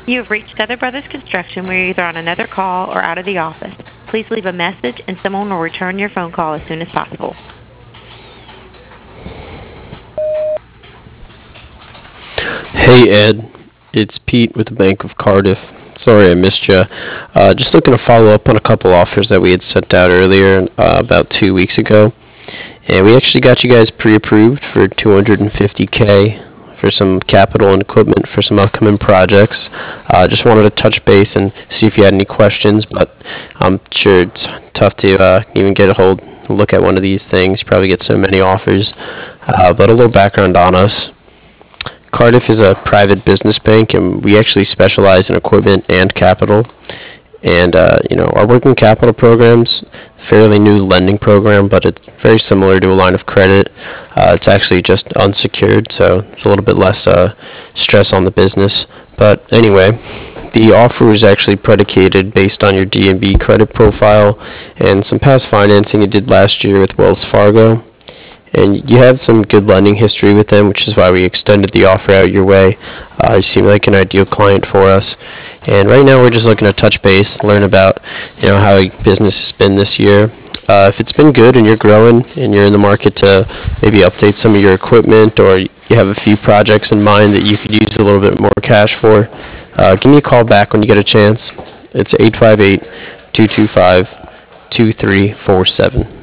You have reached Other Brothers Construction. We're either on another call or out of the office. Please leave a message and someone will return your phone call as soon as possible. Hey Ed, it's Pete with the Bank of Cardiff. Sorry I missed you. Just looking to follow up on a couple offers that we had sent out earlier, about 2 weeks ago. And we actually got you guys pre-approved for 250K for some capital and equipment for some upcoming projects. Just wanted to touch base and see if you had any questions, but I'm sure it's tough to even get a look at one of these things. You probably get so many offers. But a little background on us. Cardiff is a private business bank, and we actually specialize in equipment and capital. And our working capital program's a fairly new lending program, but it's very similar to a line of credit. It's actually just unsecured, so it's a little bit less stress on the business. But anyway, the offer is actually predicated based on your D&B credit profile and some past financing you did last year with Wells Fargo. And you have some good lending history with them, which is why we extended the offer out your way. You seem like an ideal client for us. And right now we're just looking to touch base, learn about how your business has been this year. If it's been good and you're growing and you're in the market to maybe update some of your equipment, or you have a few projects in mind that you could use a little bit more cash for, give me a call back when you get a chance. It's 858-225-2347.